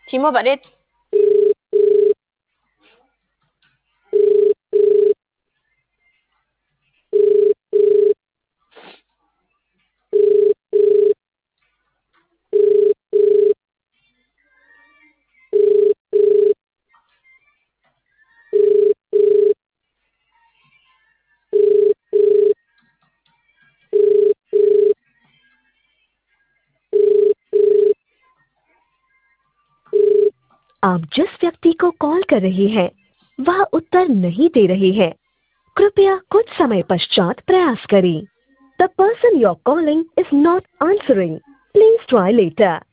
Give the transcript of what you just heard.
Timo bạn đi. आप जिस व्यक्ति को कॉल कर रही हैं, वह उत्तर नहीं दे रही है। कृपया कुछ समय पश्चात प्रयास करें। The person you're calling is not answering. Please try later.